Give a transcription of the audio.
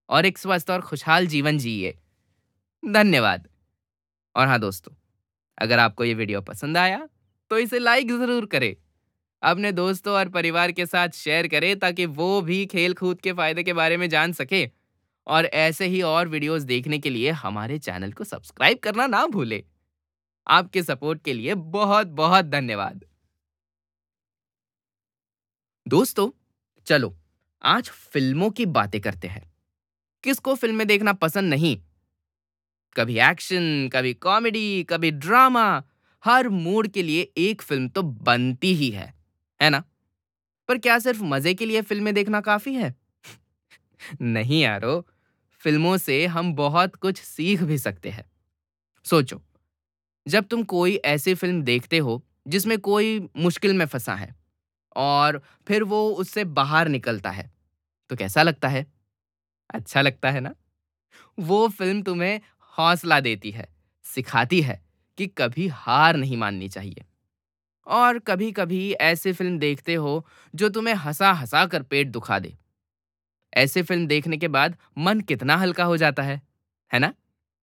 और एक स्वस्थ और खुशहाल जीवन जिए। धन्यवाद। और हाँ दोस्तों, अगर आपको ये वीडियो पसंद आया, तो इसे लाइक ज़रूर करें। अपने दोस्तों और परिवार के साथ शेयर करें ताकि वो भी खेल-कूद के फ़ायदे के बारे में जान सकें। और ऐसे ही और वीडियोस देखने के लिए हमारे चैनल को सब्सक्राइब करना ना भूलें। आपके सपोर्ट के लिए बहुत-बहुत धन्यवाद। दोस्तों, चलो आज फ़िल्मों की बातें करते हैं। किसको फ़िल्में देखना पसंद नहीं? कभी एक्शन, कभी कॉमेडी, कभी ड्रामा, हर मूड के लिए एक फ़िल्म तो बनती ही है ना? पर क्या सिर्फ मज़े के लिए फ़िल्में देखना काफ़ी है? नहीं यारो, फ़िल्मों से हम बहुत कुछ सीख भी सकते हैं। सोचो, जब तुम कोई ऐसी फ़िल्म देखते हो जिसमें कोई मुश्किल में फँसा है और फिर वो उससे बाहर निकलता है, तो कैसा लगता है? अच्छा लगता है ना? वो फ़िल्म तुम्हें हौसला देती है, सिखाती है कि कभी हार नहीं माननी चाहिए। और कभी-कभी ऐसी फ़िल्म देखते हो जो तुम्हें हँसा-हँसा कर पेट दुखा दे। ऐसी फ़िल्म देखने के बाद मन कितना हल्का हो जाता है ना?